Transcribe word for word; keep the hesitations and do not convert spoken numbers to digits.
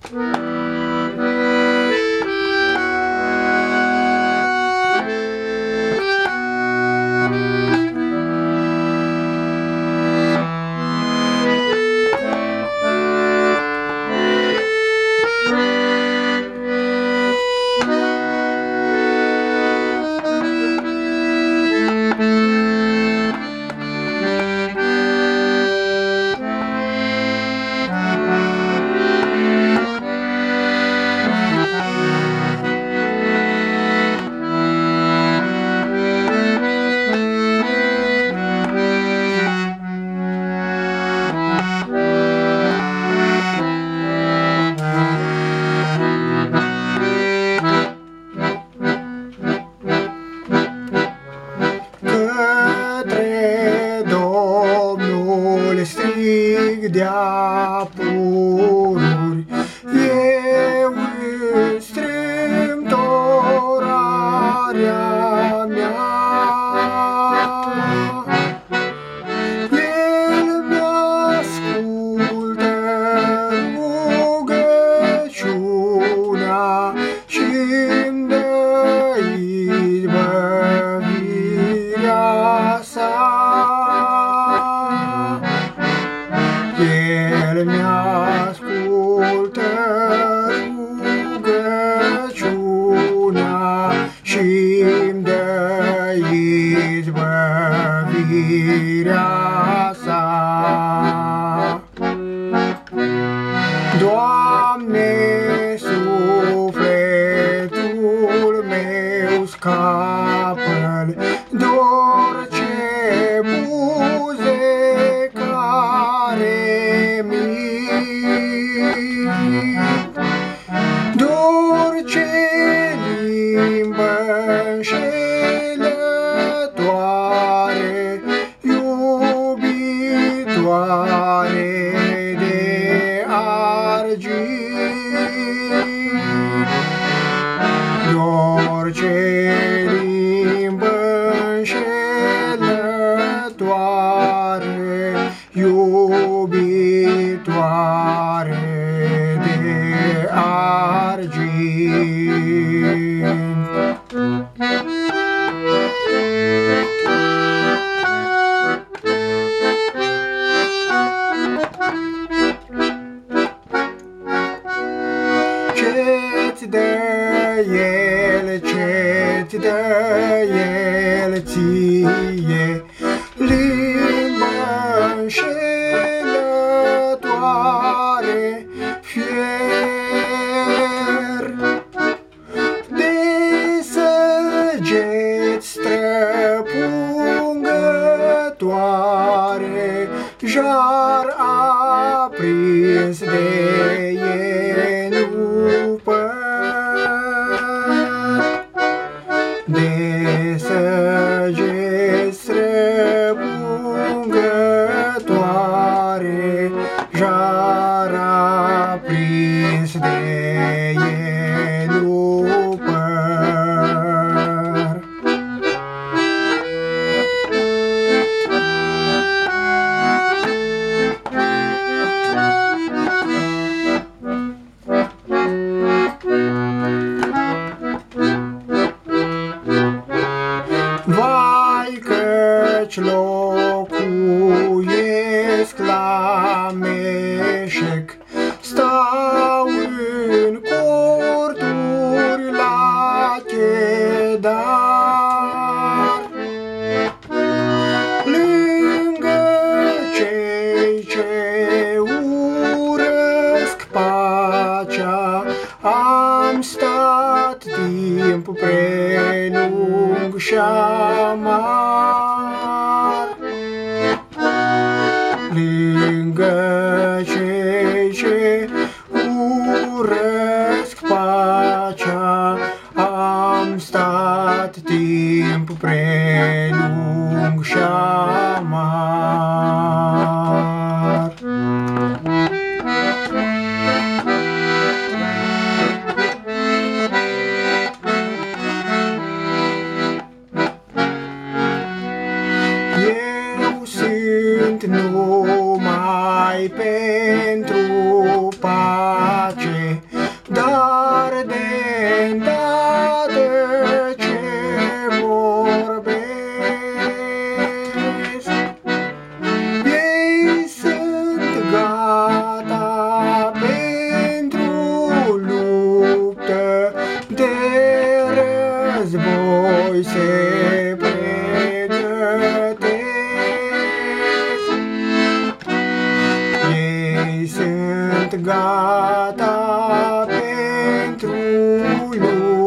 De-a pururi, eu îți strâng torarea mea. El mi-ascultă rugăciunea și-mi dă izbăvirea sa. El mi-ascultă rugăciunea și-mi dă izbăvirea sa. Doamne, sufletul meu scapă-l d'orice buze care d'orice limbă înșelătoare, iubitoare de argint, d'orice limbă înșelătoare, iubitoare de argint. Ce-ți dă El, ce-ți dă El ție, limbă înșelătoare, fier de săgeți străpungătoare, jar aprins de enupăr, de săgeți străpungătoare, jar aprins de enupăr. Vai căci locuiesc la Meșec, stau în corturi la Chedar, lângă cei ce urăsc pacea, am stat timp prelung și amar. Lângă cei ce urăsc pacea, am stat timp prelung și amar. Eu sunt numai pentru pace, se pregătesc. Ei sunt gata pentru lume.